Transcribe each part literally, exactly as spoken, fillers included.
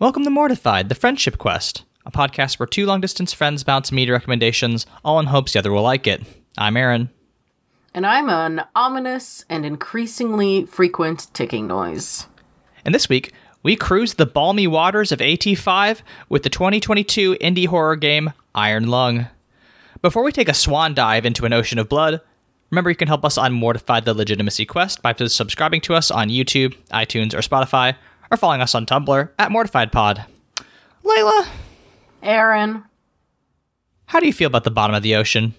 Welcome to Mortified, the Friendship Quest, a podcast where two long-distance friends bounce media recommendations, all in hopes the other will like it. I'm Aaron. And I'm an ominous and increasingly frequent ticking noise. And this week, we cruise the balmy waters of A T five with the twenty twenty-two indie horror game Iron Lung. Before we take a swan dive into an ocean of blood, remember you can help us on Mortified the Legitimacy Quest by subscribing to us on YouTube, iTunes, or Spotify, or following us on Tumblr at MortifiedPod. Layla. Aaron. How do you feel about the bottom of the ocean?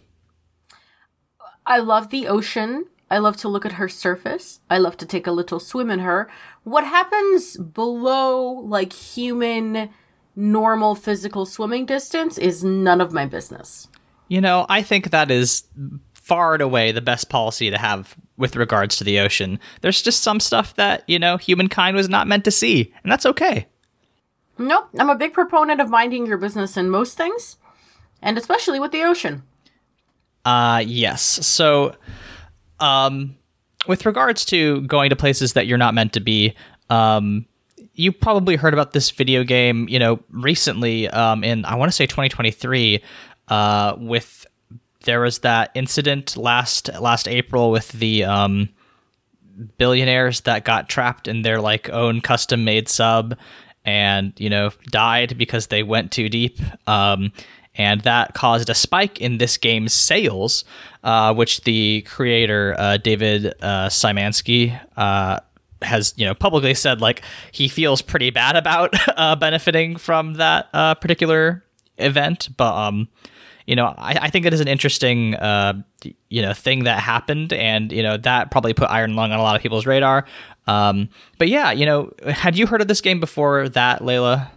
I love the ocean. I love to look at her surface. I love to take a little swim in her. What happens below, like, human, normal physical swimming distance is none of my business. You know, I think that is far and away the best policy to have with regards to the ocean. There's just some stuff that, you know, humankind was not meant to see, and that's okay. Nope, I'm a big proponent of minding your business in most things, and especially with the ocean. Uh, yes. So, um, with regards to going to places that you're not meant to be, um, you probably heard about this video game, you know, recently, um, in, I want to say twenty twenty-three, uh, with, there was that incident last, last April with the, um, billionaires that got trapped in their, like, own custom-made sub and, you know, died because they went too deep, um, and that caused a spike in this game's sales, uh, which the creator, uh, David uh, Szymanski, uh, has, you know, publicly said, like, he feels pretty bad about uh, benefiting from that uh, particular event. But, um, you know, I, I think it is an interesting, uh, you know, thing that happened. And, you know, that probably put Iron Lung on a lot of people's radar. Um, but, yeah, you know, had you heard of this game before that, Layla?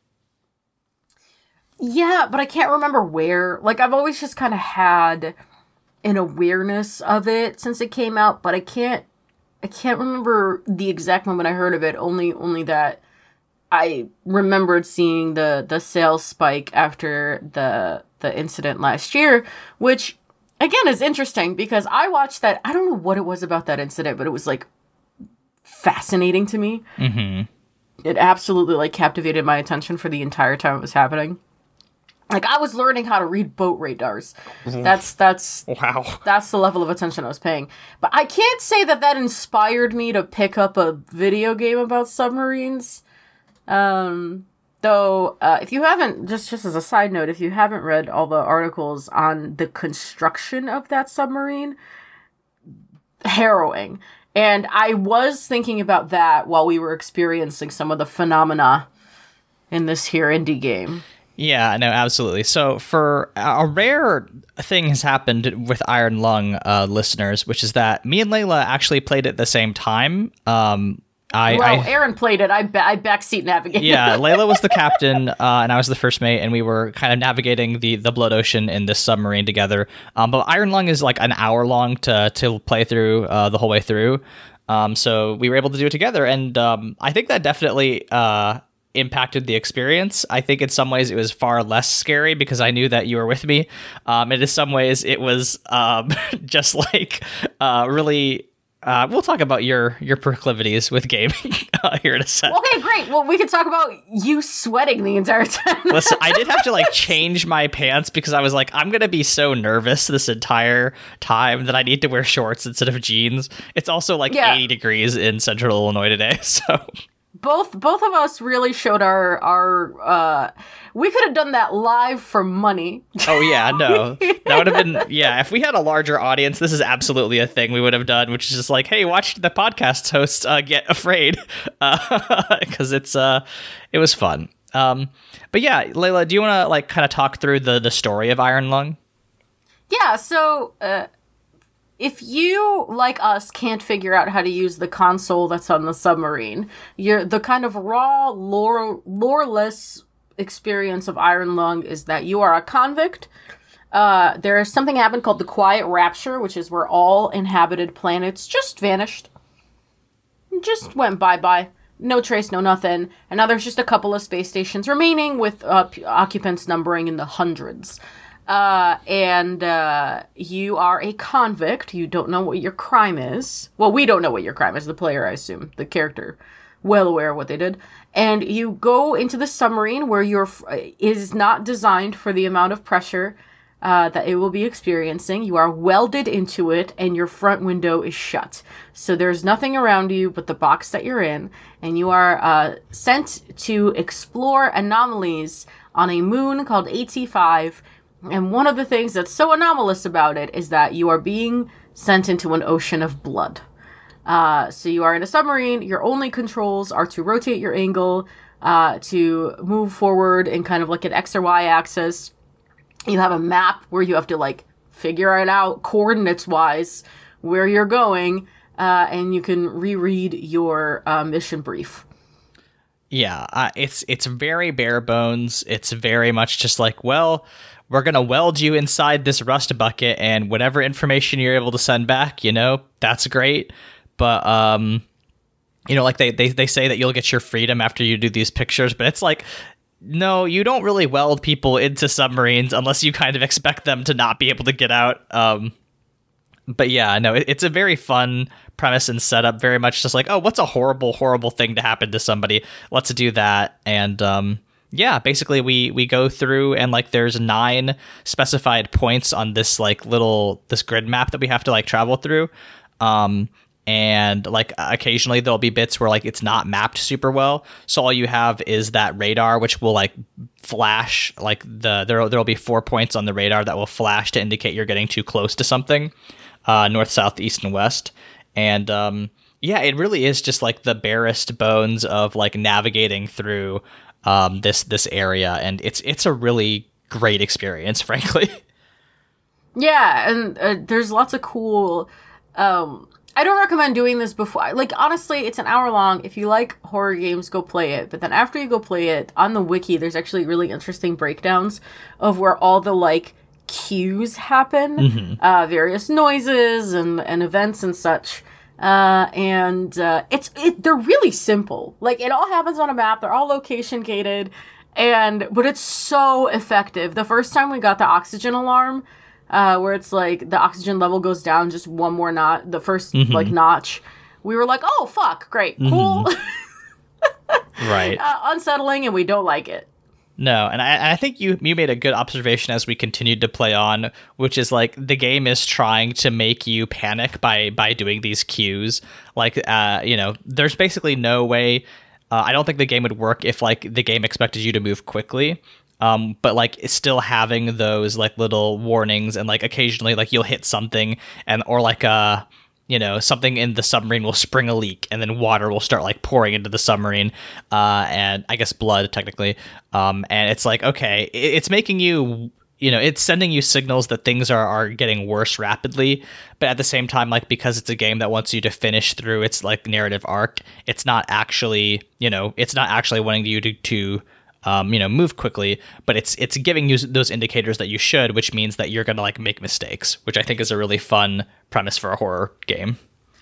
Yeah, but I can't remember where. Like, I've always just kind of had an awareness of it since it came out, but I can't I can't remember the exact moment I heard of it, only only that I remembered seeing the, the sales spike after the the incident last year, which, again, is interesting because I watched that. I don't know what it was about that incident, but it was, like, fascinating to me. Mm-hmm. It absolutely, like, captivated my attention for the entire time it was happening. Like, I was learning how to read boat radars. That's, that's, wow. That's the level of attention I was paying. But I can't say that that inspired me to pick up a video game about submarines. Um, though, uh, if you haven't, just, just as a side note, if you haven't read all the articles on the construction of that submarine, harrowing. And I was thinking about that while we were experiencing some of the phenomena in this here indie game. Yeah, no, absolutely. So for a rare thing has happened with Iron Lung uh, listeners, which is that me and Layla actually played it at the same time. Um, I, well, I, Aaron played it. I, ba- I backseat navigated. Yeah, Layla was the captain, uh, and I was the first mate, and we were kind of navigating the, the Blood Ocean in this submarine together. Um, but Iron Lung is like an hour long to, to play through uh, the whole way through. Um, so we were able to do it together, and um, I think that definitely Uh, impacted the experience. I think in some ways it was far less scary because I knew that you were with me. Um, and in some ways it was um, just like uh, really. Uh, we'll talk about your your proclivities with gaming uh, here in a second. Okay, great. Well, we could talk about you sweating the entire time. Listen, I did have to like change my pants because I was like, I'm gonna be so nervous this entire time that I need to wear shorts instead of jeans. It's also like yeah. eighty degrees in Central Illinois today, so. Both both of us really showed our, our uh, we could have done that live for money. Oh, yeah, no. That would have been, yeah, if we had a larger audience, this is absolutely a thing we would have done, which is just like, hey, watch the podcast host uh, get afraid, because uh, it's, uh, it was fun. Um, but yeah, Layla, do you want to, like, kind of talk through the, the story of Iron Lung? Yeah, so, uh, if you, like us, can't figure out how to use the console that's on the submarine, you're, the kind of raw, lore, loreless experience of Iron Lung is that you are a convict. Uh, there is something happened called the Quiet Rapture, which is where all inhabited planets just vanished. Just went bye-bye. No trace, no nothing. And now there's just a couple of space stations remaining with uh, occupants numbering in the hundreds. Uh, and, uh, you are a convict. You don't know what your crime is. Well, we don't know what your crime is, the player, I assume, the character. well aware of what they did. And you go into the submarine where your is not designed for the amount of pressure uh, that it will be experiencing. You are welded into it, and your front window is shut. So there's nothing around you but the box that you're in, and you are uh, sent to explore anomalies on a moon called A T five. And one of the things that's so anomalous about it is that you are being sent into an ocean of blood. Uh, so you are in a submarine. Your only controls are to rotate your angle, uh, to move forward in kind of like an X or Y axis. You have a map where you have to like figure it out coordinates wise where you're going, uh, and you can reread your uh, mission brief. Yeah, uh, it's it's very bare bones. It's very much just like, well, we're going to weld you inside this rust bucket, and whatever information you're able to send back, you know, that's great. But, um, you know, like they, they, they say that you'll get your freedom after you do these pictures, but it's like, no, you don't really weld people into submarines unless you kind of expect them to not be able to get out. Um, but yeah, no, it, it's a very fun premise and setup, very much just like, oh, what's a horrible, horrible thing to happen to somebody? Let's do that. And, um, yeah, basically we, we go through and like there's nine specified points on this like little, this grid map that we have to like travel through. Um, And like occasionally there'll be bits where like it's not mapped super well. So all you have is that radar, which will like flash like the there there'll be four points on the radar that will flash to indicate you're getting too close to something, uh, north, south, east, and west. And um, yeah, it really is just like the barest bones of like navigating through um, this this area, and it's it's a really great experience, frankly. Yeah, and uh, there's lots of cool. Um, I don't recommend doing this before. Like, honestly, it's an hour long. If you like horror games, go play it. But then after you go play it, on the wiki, there's actually really interesting breakdowns of where all the, like, cues happen. Mm-hmm. Uh, various noises and, and events and such. Uh, and uh, it's it, they're really simple. Like, it all happens on a map. They're all location gated. And, but it's so effective. The first time we got the oxygen alarm, Uh, where it's like the oxygen level goes down just one more notch, the first mm-hmm. like notch. We were like, oh, fuck, great, cool. Mm-hmm. Right. Uh, unsettling, and we don't like it. No, and I, I think you you made a good observation as we continued to play on, which is like the game is trying to make you panic by by doing these cues. Like, uh, you know, there's basically no way. Uh, I don't think the game would work if like the game expected you to move quickly. Um, but like it's still having those like little warnings, and like occasionally like you'll hit something and or like uh you know something in the submarine will spring a leak, and then water will start like pouring into the submarine, uh, and I guess blood technically. Um, and it's like, okay, it, it's making you you know it's sending you signals that things are are getting worse rapidly, but at the same time, like because it's a game that wants you to finish through its like narrative arc, it's not actually you know it's not actually wanting you to to Um, you know, move quickly, but it's it's giving you those indicators that you should, which means that you're going to like make mistakes, which I think is a really fun premise for a horror game.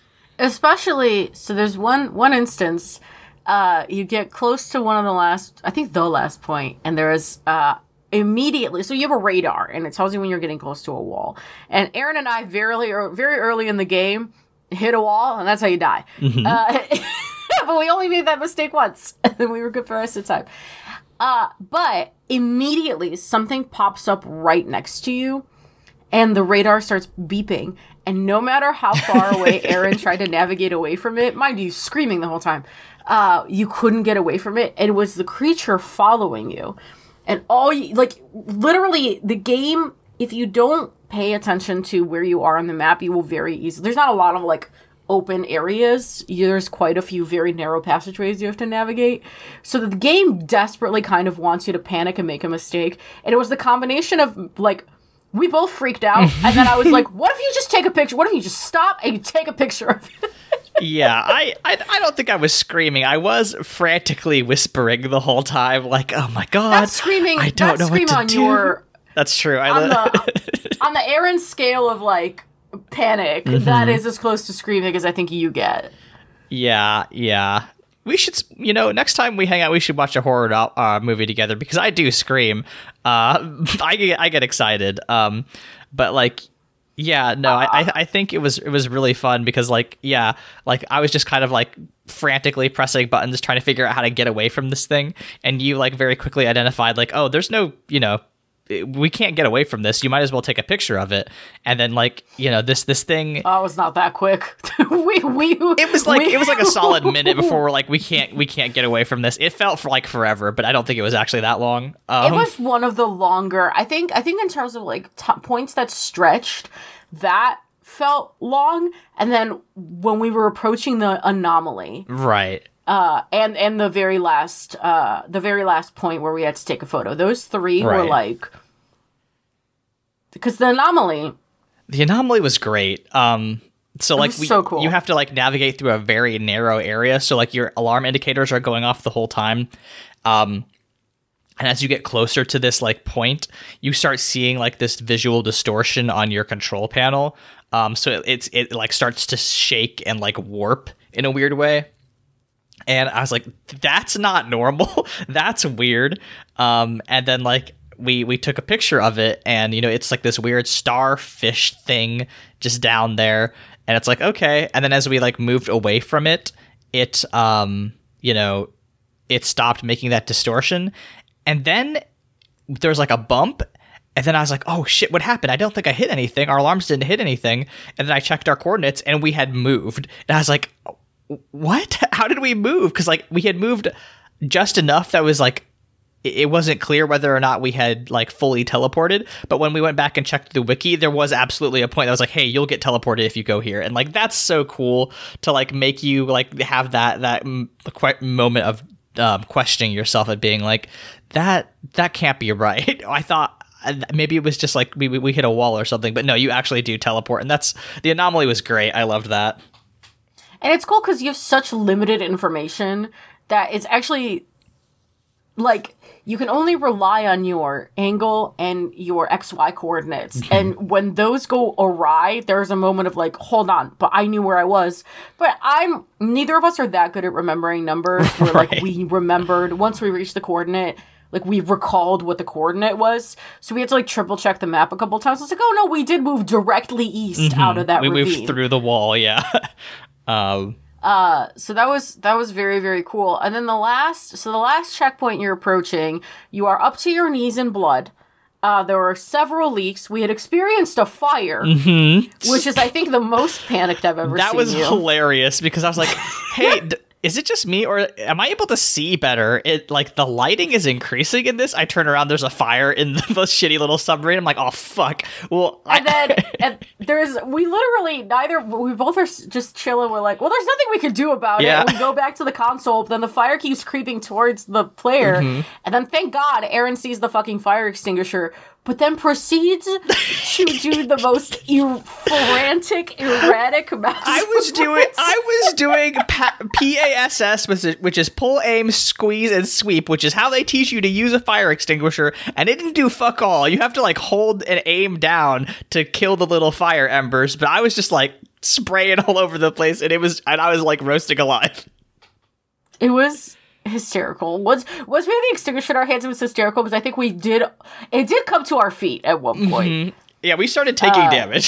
Especially, so there's one one instance, uh, you get close to one of the last, I think the last point, and there is uh, immediately, so you have a radar, and it tells you when you're getting close to a wall. And Aaron and I very, very early in the game hit a wall, and that's how you die. Mm-hmm. Uh, but we only made that mistake once, and then we were good for the rest of the time. Uh, but immediately something pops up right next to you, and the radar starts beeping. And no matter how far away Aaron tried to navigate away from it, mind you, screaming the whole time, uh, you couldn't get away from it. And it was the creature following you. And all you, like, literally, the game, if you don't pay attention to where you are on the map, you will very easily, there's not a lot of, like, open areas. There's quite a few very narrow passageways you have to navigate. So the game desperately kind of wants you to panic and make a mistake. And it was the combination of, like, we both freaked out. And then I was like, what if you just take a picture? What if you just stop and you take a picture of it? yeah, I, I I don't think I was screaming. I was frantically whispering the whole time, like, oh my God. That's screaming. I don't that's know what to on do. Your, that's true. I on, li- the, on the Aaron scale of, like, panic, mm-hmm. that is as close to screaming as I think you get. Yeah, yeah. We should, you know, next time we hang out, we should watch a horror uh, movie together, because I do scream. Uh, I get, I get excited. Um, but like, Yeah, no, uh, I I think it was it was really fun because like yeah, like I was just kind of like frantically pressing buttons trying to figure out how to get away from this thing, and you like very quickly identified like, oh, there's no, you know, we can't get away from this. You might as well take a picture of it. And then like, you know, this this thing Oh, it's not that quick. we we It was like we, it was like a solid minute before we're like we can't we can't get away from this. It felt for like forever, but I don't think it was actually that long. Um, It was one of the longer. I think I think in terms of like t- points that stretched, that felt long. And then when we were approaching the anomaly, right. Uh, and and the very last uh the very last point where we had to take a photo. Those three Right. were like, because the anomaly. The anomaly was great. Um, so like was we, so cool. you have to like navigate through a very narrow area. So like your alarm indicators are going off the whole time. Um, and as you get closer to this like point, you start seeing like this visual distortion on your control panel. Um, so it, it's it like starts to shake and like warp in a weird way. And I was like, that's not normal. That's weird. Um, and then like we we took a picture of it, and you know it's like this weird starfish thing just down there, and it's like okay. And then as we like moved away from it, it um you know it stopped making that distortion, and then there was like a bump. And then I was like, oh shit, what happened? I don't think I hit anything. Our alarms didn't hit anything. And then I checked our coordinates, and we had moved. And I was like, what? How did we move? Because like we had moved just enough that was like it wasn't clear whether or not we had like fully teleported. But when we went back and checked the wiki, there was absolutely a point that was like, hey, you'll get teleported if you go here. And like that's so cool to like make you like have that that m- moment of um, questioning yourself and being like that that can't be right. I thought maybe it was just like we we hit a wall or something, but no, you actually do teleport, and that's the anomaly was great. I loved that. And it's cool because you have such limited information that it's actually, like, you can only rely on your angle and your X Y coordinates. Mm-hmm. And when those go awry, there's a moment of, like, hold on, but I knew where I was. But I'm, neither of us are that good at remembering numbers. Where, right. like, we remembered, once we reached the coordinate, like, we recalled what the coordinate was. So we had to, like, triple check the map a couple times. It's like, oh, no, we did move directly east mm-hmm. out of that we ravine. We moved through the wall, yeah. Um, uh, so that was, that was very, very cool. And then the last, so the last checkpoint you're approaching, you are up to your knees in blood. Uh, there were several leaks. We had experienced a fire, mm-hmm. which is, I think, the most panicked I've ever that seen was you. hilarious because I was like, hey, d- is it just me or am I able to see better? It like the lighting is increasing in this. I turn around, there's a fire in the, the shitty little submarine. I'm like, oh fuck. Well, and I- then and there's we literally neither we both are just chilling. We're like, well, there's nothing we could do about yeah. it. And we go back to the console, but then the fire keeps creeping towards the player, mm-hmm. and then thank God Aaron sees the fucking fire extinguisher. But then proceeds to do the most er- frantic, erratic mouse. I was doing, I was doing pa- P A S S, which is, which is pull, aim, squeeze, and sweep, which is how they teach you to use a fire extinguisher. And it didn't do fuck all. You have to like hold and aim down to kill the little fire embers. But I was just like spraying all over the place, and it was, and I was like roasting alive. It was hysterical. Was was maybe the extinguisher in our hands? It was hysterical because I think we did. It did come to our feet at one point. Mm-hmm. Yeah, we started taking uh, damage.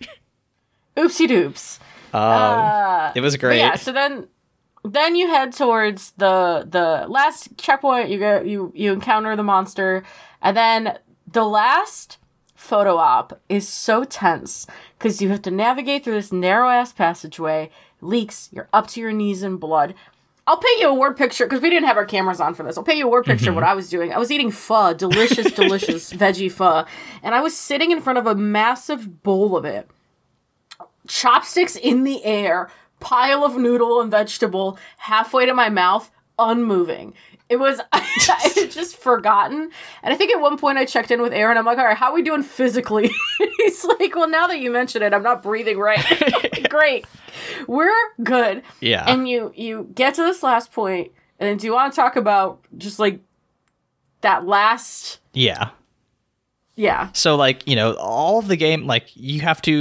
Oopsie doops. Um, uh, it was great. Yeah. So then, then you head towards the the last checkpoint. You go. You you encounter the monster, and then the last photo op is so tense because you have to navigate through this narrow ass passageway. Leaks. You're up to your knees in blood. I'll paint you a word picture, because we didn't have our cameras on for this. I'll paint you a word picture mm-hmm. of what I was doing. I was eating pho, delicious, delicious veggie pho. And I was sitting in front of a massive bowl of it. Chopsticks in the air, pile of noodle and vegetable, halfway to my mouth, unmoving. It was, I had just forgotten. And I think at one point I checked in with Aaron. I'm like, all right, how are we doing physically? He's like, well, now that you mention it, I'm not breathing right. Like, great. We're good. Yeah. And you, you get to this last point, and then do you want to talk about just, like, that last... Yeah. Yeah. So, like, you know, all of the game, like, you have to...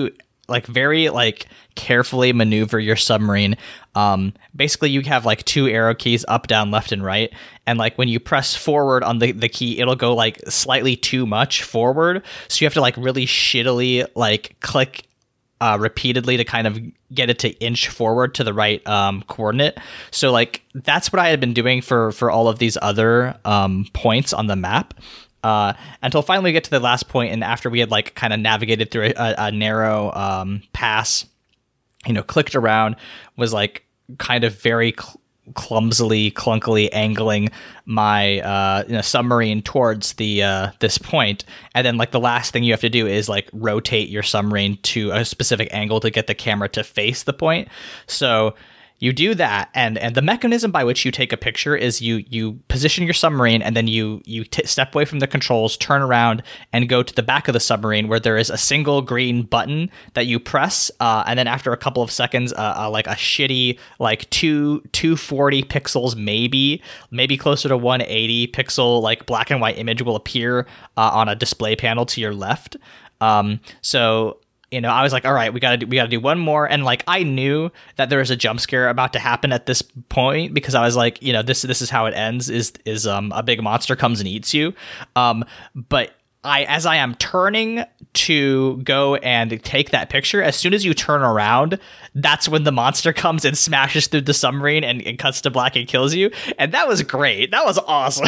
like very like carefully maneuver your submarine. Um, basically you have like two arrow keys, up, down, left, and right. And like when you press forward on the, the key, it'll go like slightly too much forward. So you have to like really shittily like click uh, repeatedly to kind of get it to inch forward to the right um, coordinate. So like that's what I had been doing for, for all of these other um, points on the map. Uh, until finally we get to the last point, and after we had like kind of navigated through a, a narrow um, pass, you know, clicked around, was like kind of very cl- clumsily, clunkily angling my uh, you know, submarine towards the uh, this point, and then like the last thing you have to do is like rotate your submarine to a specific angle to get the camera to face the point. So you do that, and and the mechanism by which you take a picture is you you position your submarine, and then you you t- step away from the controls, turn around, and go to the back of the submarine where there is a single green button that you press, uh, and then after a couple of seconds, uh, uh, like a shitty like two two forty pixels, maybe maybe closer to one eighty pixel like black and white image will appear uh, on a display panel to your left. Um, so. You know, I was like, all right, we gotta do, we gotta do one more, and like I knew that there was a jump scare about to happen at this point because I was like, you know, this this is how it ends is is um a big monster comes and eats you, um, but I as I am turning to go and take that picture, as soon as you turn around, that's when the monster comes and smashes through the submarine and, and cuts to black and kills you, and that was great. That was awesome.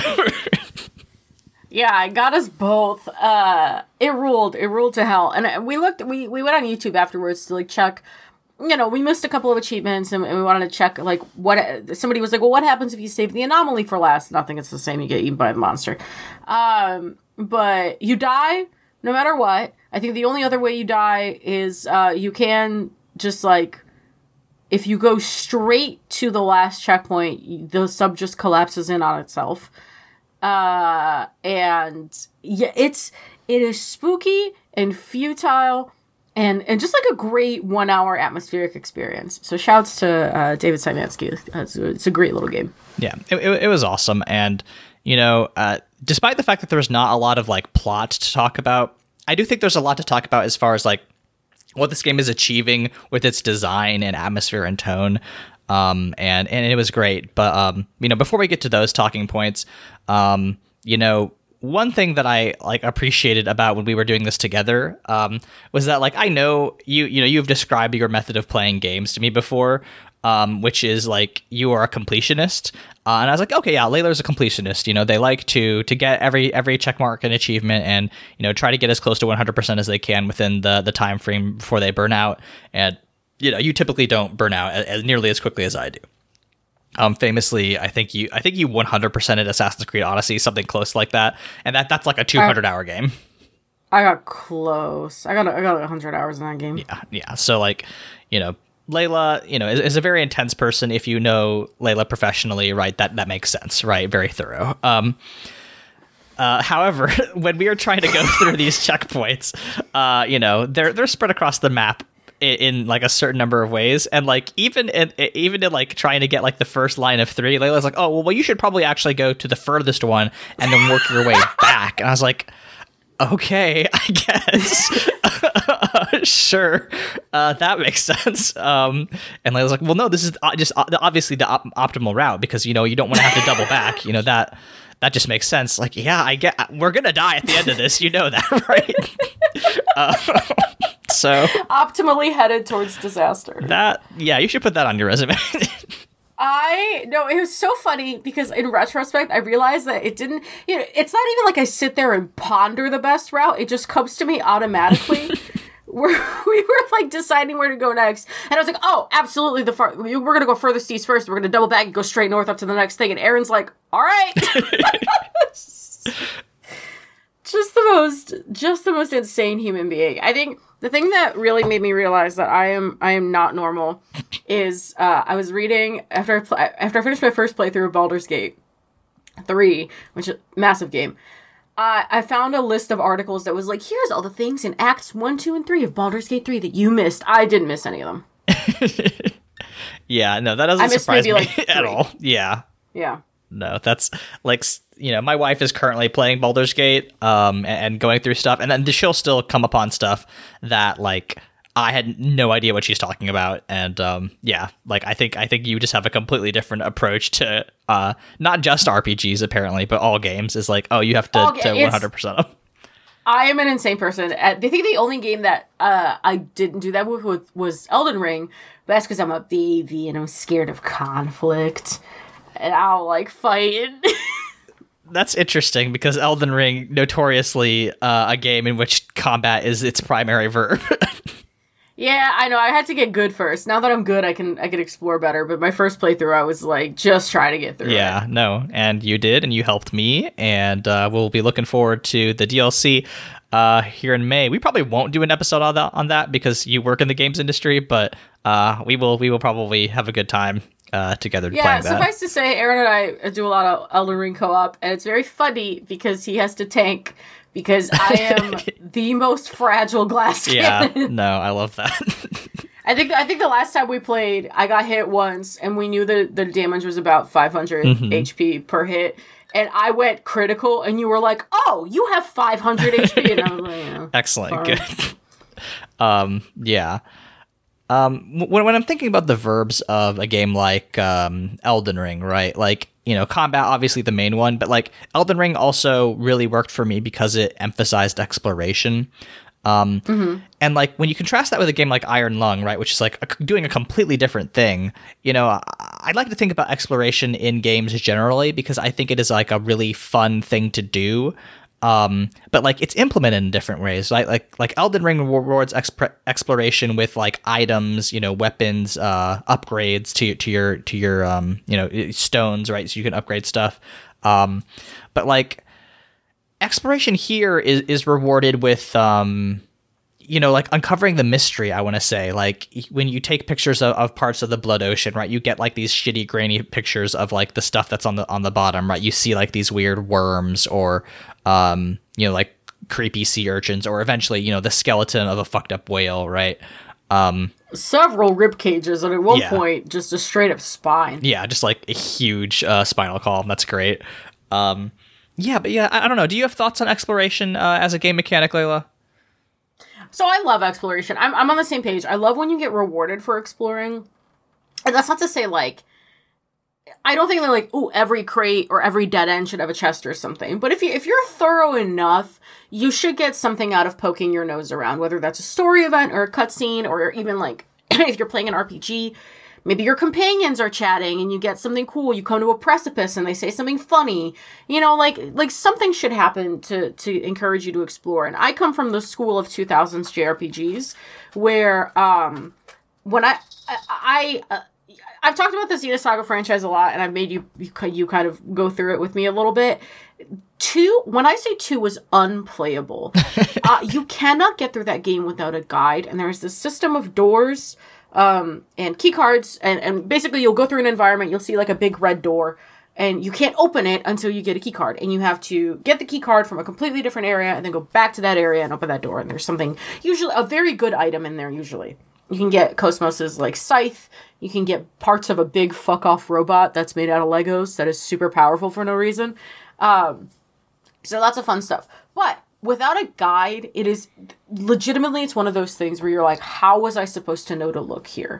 Yeah, it got us both. Uh, it ruled. It ruled to hell. And we looked, we, we went on YouTube afterwards to like check, you know, we missed a couple of achievements and, and we wanted to check like what, somebody was like, well, what happens if you save the anomaly for last? Nothing. It's the same. You get eaten by the monster. Um, but you die no matter what. I think the only other way you die is uh, you can just like, if you go straight to the last checkpoint, the sub just collapses in on itself. Uh, and yeah, it's, it is spooky and futile and, and just like a great one hour atmospheric experience. So shouts to, uh, David Szymanski. It's, it's a great little game. Yeah, it, it, it was awesome. And, you know, uh, despite the fact that there's not a lot of like plot to talk about, I do think there's a lot to talk about as far as like what this game is achieving with its design and atmosphere and tone. Um, and, and it was great. But, um, you know, before we get to those talking points, um, you know, one thing that I like appreciated about when we were doing this together, um, was that like, I know you, you know, you've described your method of playing games to me before, um, which is like, you are a completionist. Uh, and I was like, okay, yeah, Layla's a completionist. You know, they like to, to get every, every check mark and achievement and, you know, try to get as close to one hundred percent as they can within the, the time frame before they burn out. And, you know, you typically don't burn out as, as nearly as quickly as I do. Um, famously, I think you, I think you one hundred percented Assassin's Creed Odyssey, something close like that, and that that's like a two hundred hour game. I got close. I got, I got one hundred hours in that game. Yeah, yeah. So like, you know, Layla, you know, is, is a very intense person. If you know Layla professionally, right, that that makes sense, right? Very thorough. Um, Uh, however, when we are trying to go through these checkpoints, uh, you know, they're they're spread across the map in, in like a certain number of ways, and like even in even in like trying to get like the first line of three, Layla's like, oh well, well, you should probably actually go to the furthest one and then work your way back. And I was like, okay, I guess. Sure, uh, that makes sense. Um, and Layla's like, well, no, this is just obviously the op- optimal route because you know you don't want to have to double back. You know that. That just makes sense. Like, yeah, I get. We're gonna die at the end of this. You know that, right? uh, so optimally headed towards disaster. That, yeah, you should put that on your resume. I no, it was so funny because in retrospect, I realized that it didn't. You know, it's not even like I sit there and ponder the best route. It just comes to me automatically. We're, we were like deciding where to go next, and I was like, "Oh, absolutely! The far we're gonna go furthest east first. We're gonna double back and go straight north up to the next thing." And Aaron's like, "All right." Just the most, just the most insane human being. I think the thing that really made me realize that I am, I am not normal, is uh, I was reading after I pl- after I finished my first playthrough of Baldur's Gate three, which is a massive game. Uh, I found a list of articles that was like, here's all the things in Acts one, two, and three of Baldur's Gate three that you missed. I didn't miss any of them. Yeah, no, that doesn't surprise me like at all. Yeah. Yeah. No, that's like, you know, my wife is currently playing Baldur's Gate um, and, and going through stuff, and then she'll still come upon stuff that, like, I had no idea what she's talking about, and um, yeah, like I think I think you just have a completely different approach to uh, not just R P Gs apparently, but all games. Is like, oh, you have to, to one hundred percent them. I am an insane person. I think the only game that uh, I didn't do that with was Elden Ring, but that's because I'm a baby and I'm scared of conflict, and I don't like fighting. That's interesting because Elden Ring, notoriously uh, a game in which combat is its primary verb. Yeah, I know. I had to get good first. Now that I'm good, I can I can explore better. But my first playthrough, I was like, just trying to get through yeah, it. Yeah, no. And you did, and you helped me. And uh, we'll be looking forward to the D L C uh, here in May. We probably won't do an episode on that, on that because you work in the games industry, but uh, we will we will probably have a good time uh, together yeah, playing that. Yeah, suffice to say, Aaron and I do a lot of Elden Ring co-op, and it's very funny because he has to tank because I am the most fragile glass cannon. Yeah, no, I love that. I think I think the last time we played, I got hit once, and we knew that the damage was about five hundred mm-hmm. H P per hit, and I went critical, and you were like, "Oh, you have five hundred H P," and I was like, yeah, "Excellent, fine. Good." um, yeah. Um, when when I'm thinking about the verbs of a game like um, Elden Ring, right? Like, you know, combat, obviously the main one, but like Elden Ring also really worked for me because it emphasized exploration. Um, mm-hmm. And like when you contrast that with a game like Iron Lung, right, which is like a, doing a completely different thing, you know, I, I'd like to think about exploration in games generally because I think it is like a really fun thing to do. Um, but like it's implemented in different ways, right? Like like Elden Ring rewards exp- exploration with like items, you know, weapons, uh, upgrades to to your to your um, you know, stones, right? So you can upgrade stuff. Um, but like exploration here is is rewarded with um, you know, like uncovering the mystery. I want to say, like when you take pictures of, of parts of the Blood Ocean, right? You get like these shitty, grainy pictures of like the stuff that's on the on the bottom, right? You see like these weird worms or um, you know, like creepy sea urchins, or eventually, you know, the skeleton of a fucked up whale, right? Um, Several rib cages, and at one yeah. point, just a straight up spine. Yeah, just like a huge uh, spinal column. That's great. Um, yeah, but yeah, I, I don't know. Do you have thoughts on exploration uh, as a game mechanic, Layla? So I love exploration. I'm I'm on the same page. I love when you get rewarded for exploring. And that's not to say, like, I don't think that, like, ooh, every crate or every dead end should have a chest or something. But if, you, if you're thorough enough, you should get something out of poking your nose around, whether that's a story event or a cutscene, or even, like, if you're playing an R P G, maybe your companions are chatting and you get something cool. You come to a precipice and they say something funny. You know, like, like something should happen to, to encourage you to explore. And I come from the school of two thousands J R P Gs where, um, when I, I, I uh, I've talked about the Xenosaga franchise a lot, and I've made you, you you kind of go through it with me a little bit. Two, when I say two was unplayable, uh, you cannot get through that game without a guide, and there's this system of doors um, and key cards, and, and basically you'll go through an environment, you'll see like a big red door, and you can't open it until you get a key card, and you have to get the key card from a completely different area, and then go back to that area and open that door, and there's something, usually a very good item in there, usually. You can get Cosmos's, like, scythe. You can get parts of a big fuck-off robot that's made out of Legos that is super powerful for no reason. Um, so lots of fun stuff. But without a guide, it is... Legitimately, it's one of those things where you're like, how was I supposed to know to look here?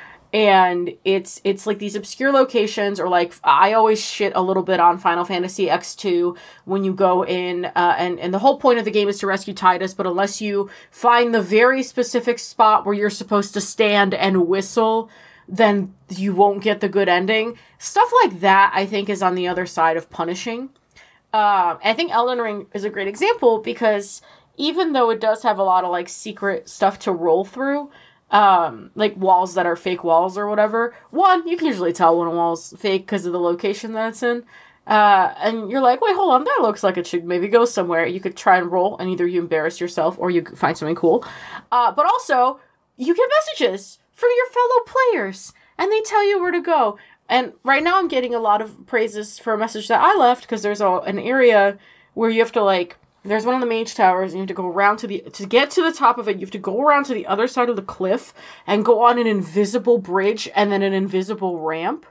And it's it's like these obscure locations, or like I always shit a little bit on Final Fantasy X two when you go in, uh, and, and the whole point of the game is to rescue Tidus, but unless you find the very specific spot where you're supposed to stand and whistle, then you won't get the good ending. Stuff like that, I think, is on the other side of punishing. Uh, I think Elden Ring is a great example because even though it does have a lot of like secret stuff to roll through, um, like walls that are fake walls or whatever. One, you can usually tell when a wall's fake because of the location that it's in. Uh, and you're like, wait, hold on, that looks like it should maybe go somewhere. You could try and roll, and either you embarrass yourself or you find something cool. Uh, but also, you get messages from your fellow players, and they tell you where to go. And right now I'm getting a lot of praises for a message that I left, because there's a, an area where you have to, like, there's one of the mage towers, and you have to go around to the, to get to the top of it, you have to go around to the other side of the cliff, and go on an invisible bridge, and then an invisible ramp.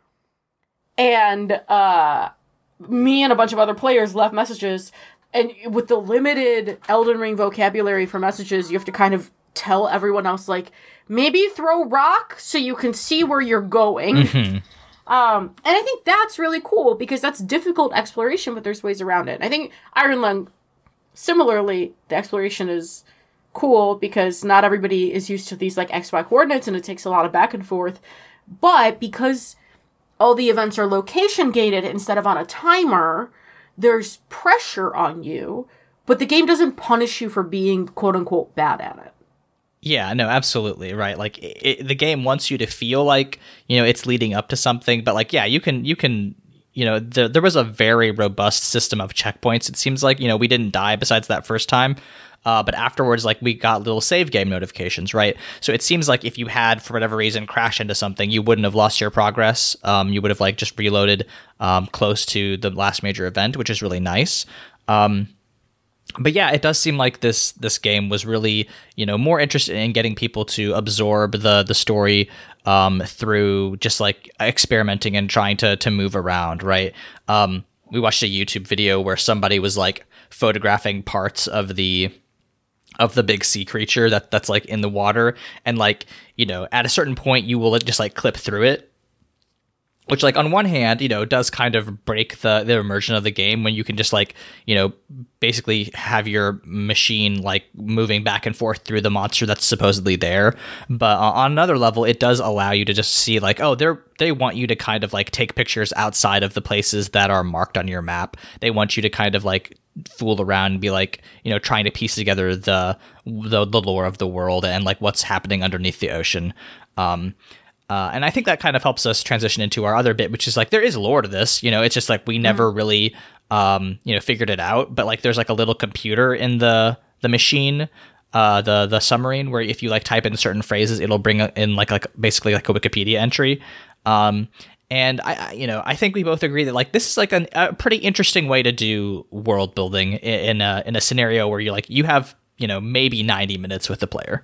And, uh, me and a bunch of other players left messages, and with the limited Elden Ring vocabulary for messages, you have to kind of tell everyone else, like, maybe throw rock so you can see where you're going. Mm-hmm. Um, and I think that's really cool because that's difficult exploration, but there's ways around it. I think Iron Lung, similarly, the exploration is cool because not everybody is used to these, like, X Y coordinates, and it takes a lot of back and forth. But because all the events are location gated instead of on a timer, there's pressure on you, but the game doesn't punish you for being quote-unquote bad at it. Yeah, no, absolutely, right. Like, it, the game wants you to feel like, you know, it's leading up to something, but, like, yeah, you can, you can, you know, the, there was a very robust system of checkpoints. It seems like, you know, we didn't die besides that first time, uh, but afterwards, like, we got little save game notifications, right? So it seems like if you had, for whatever reason, crashed into something, you wouldn't have lost your progress. Um, you would have, like, just reloaded um, close to the last major event, which is really nice. Um But yeah, it does seem like this this game was really, you know, more interested in getting people to absorb the the story um, through just like experimenting and trying to to move around, right? Um, we watched a YouTube video where somebody was like photographing parts of the of the big sea creature that that's like in the water, and like, you know, at a certain point you will just like clip through it. Which, like, on one hand, you know, does kind of break the, the immersion of the game when you can just, like, you know, basically have your machine, like, moving back and forth through the monster that's supposedly there. But on another level, it does allow you to just see, like, oh, they're they want you to kind of, like, take pictures outside of the places that are marked on your map. They want you to kind of, like, fool around and be, like, you know, trying to piece together the the, the lore of the world and, like, what's happening underneath the ocean. Um Uh, and I think that kind of helps us transition into our other bit, which is like, there is lore to this, you know, it's just like, we never mm. really, um, you know, figured it out, but like, there's like a little computer in the, the machine, uh, the, the submarine, where if you like type in certain phrases, it'll bring in like, like basically like a Wikipedia entry. Um, and I, I, you know, I think we both agree that like, this is like an, a pretty interesting way to do world building in, in a, in a scenario where you like, you have, you know, maybe ninety minutes with the player.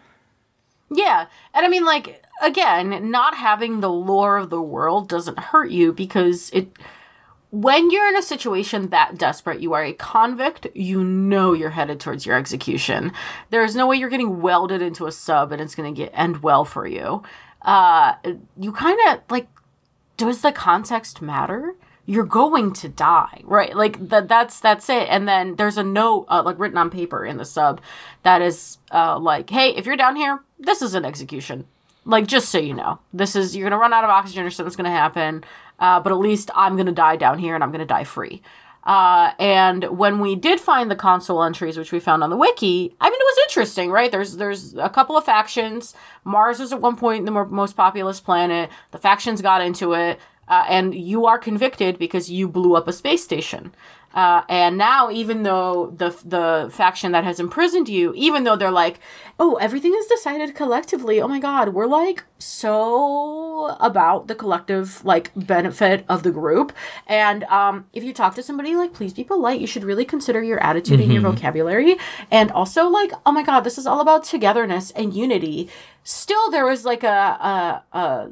Yeah. And I mean, like, again, not having the lore of the world doesn't hurt you because it, when you're in a situation that desperate, you are a convict, you know you're headed towards your execution. There's no way you're getting welded into a sub and it's going to get end well for you. Uh, you kind of, like, does the context matter? You're going to die, right? Like, that that's that's it. And then there's a note, uh, like, written on paper in the sub that is, uh, like, hey, if you're down here, this is an execution. Like, just so you know, this is, you're going to run out of oxygen or something's going to happen. Uh, but at least I'm going to die down here and I'm going to die free. Uh, and when we did find the console entries, which we found on the wiki, I mean, it was interesting, right? There's, there's a couple of factions. Mars was at one point the more, most populous planet. The factions got into it. Uh, and you are convicted because you blew up a space station. Uh, and now, even though the the faction that has imprisoned you, even though they're like, oh, everything is decided collectively. Oh my God, we're like so about the collective like benefit of the group. And um, if you talk to somebody, like, please be polite. You should really consider your attitude mm-hmm. and your vocabulary. And also, like, oh my God, this is all about togetherness and unity. Still, there was like a a a,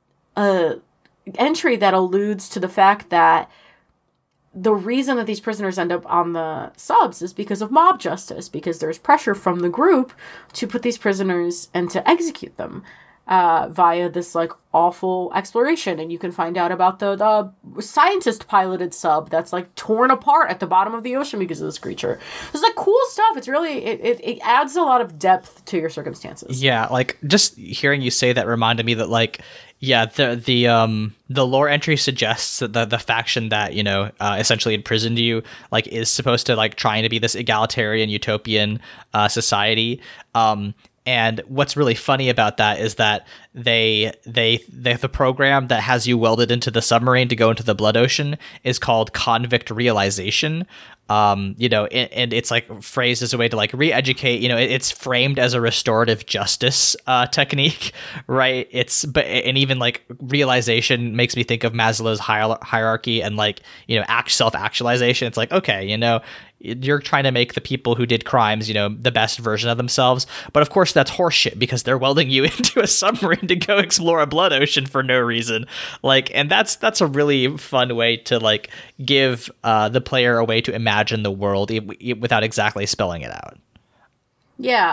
a entry that alludes to the fact that the reason that these prisoners end up on the subs is because of mob justice, because there's pressure from the group to put these prisoners and to execute them uh, via this like awful exploration. And you can find out about the, the scientist piloted sub that's like torn apart at the bottom of the ocean because of this creature. It's like cool stuff. It's really, it, it, it adds a lot of depth to your circumstances. Yeah, like just hearing you say that reminded me that like, yeah, the the um the lore entry suggests that the the faction that, you know, uh, essentially imprisoned you like is supposed to like trying to be this egalitarian utopian uh, society. Um, and what's really funny about that is that they they they the program that has you welded into the submarine to go into the blood ocean is called Convict Realization. Um, you know, and, and it's like phrased as a way to like re-educate, you know, it, it's framed as a restorative justice, uh, technique, right? It's, but, and even like realization makes me think of Maslow's hier- hierarchy and like, you know, act self-actualization. It's like, okay, you know, you're trying to make the people who did crimes, you know, the best version of themselves. But of course that's horseshit because they're welding you into a submarine to go explore a blood ocean for no reason. Like, and that's, that's a really fun way to like give, uh, the player a way to imagine the world without exactly spelling it out. Yeah.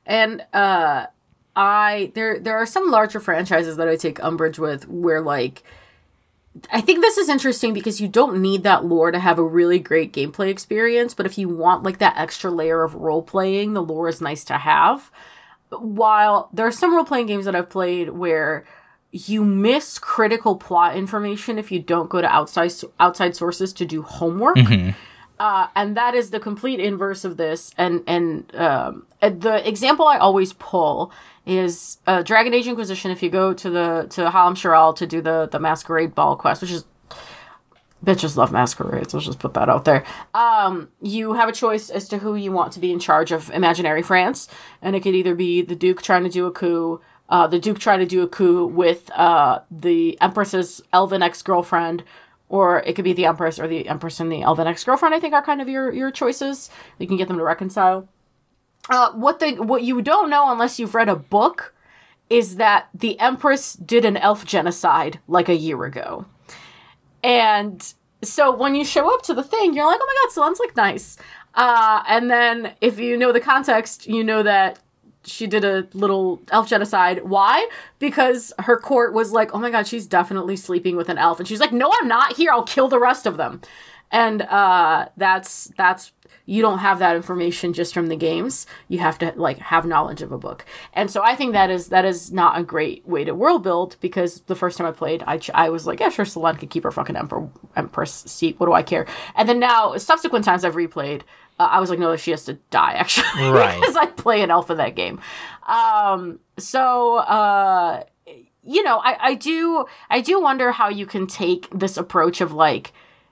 And uh, I there there are some larger franchises that I take umbrage with where, like, I think this is interesting because you don't need that lore to have a really great gameplay experience, but if you want, like, that extra layer of role-playing, the lore is nice to have. While there are some role-playing games that I've played where you miss critical plot information if you don't go to outside outside sources to do homework. Mm-hmm. Uh, and that is the complete inverse of this. And and um, the example I always pull is uh, Dragon Age Inquisition. If you go to the to Halam Shiral to do the the Masquerade Ball quest, which is bitches love masquerades. Let's just put that out there. Um, you have a choice as to who you want to be in charge of imaginary France, and it could either be the Duke trying to do a coup, uh, the Duke trying to do a coup with uh, the Empress's elven ex-girlfriend, or it could be the Empress or the Empress and the elven ex-girlfriend. I think are kind of your your choices. You can get them to reconcile. Uh, what the what you don't know unless you've read a book is that the Empress did an elf genocide like a year ago. And so when you show up to the thing, you're like, oh my god, sounds like nice. Uh, and then if you know the context, you know that she did a little elf genocide. Why? Because her court was like, oh my god, she's definitely sleeping with an elf. And she's like, no, I'm not. Here, I'll kill the rest of them. And uh, that's, that's, you don't have that information just from the games. You have to, like, have knowledge of a book. And so I think that is, that is not a great way to world build, because the first time I played, I, ch- I was like, yeah, sure, Selene can keep her fucking emperor, empress seat. What do I care? And then now, subsequent times I've replayed, uh, I was like, no, she has to die, actually. Right. Because I play an elf in that game. Um, so, uh, you know, I, I do, I do wonder how you can take this approach of, like,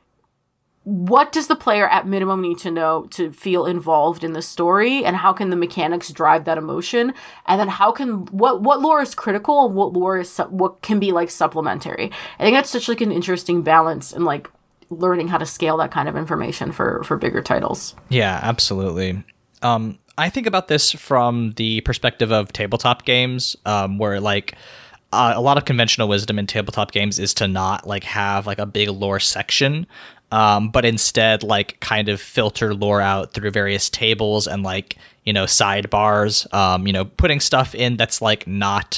what does the player at minimum need to know to feel involved in the story, and how can the mechanics drive that emotion? And then how can, what, what lore is critical and what lore is, su- what can be, like, supplementary? I think that's such, like, an interesting balance in, like, learning how to scale that kind of information for, for bigger titles. Yeah, absolutely. Um, I think about this from the perspective of tabletop games, um, where, like, uh, a lot of conventional wisdom in tabletop games is to not, like, have, like, a big lore section. Um, but instead, like, kind of filter lore out through various tables and, like, you know, sidebars, um, you know, putting stuff in that's, like, not,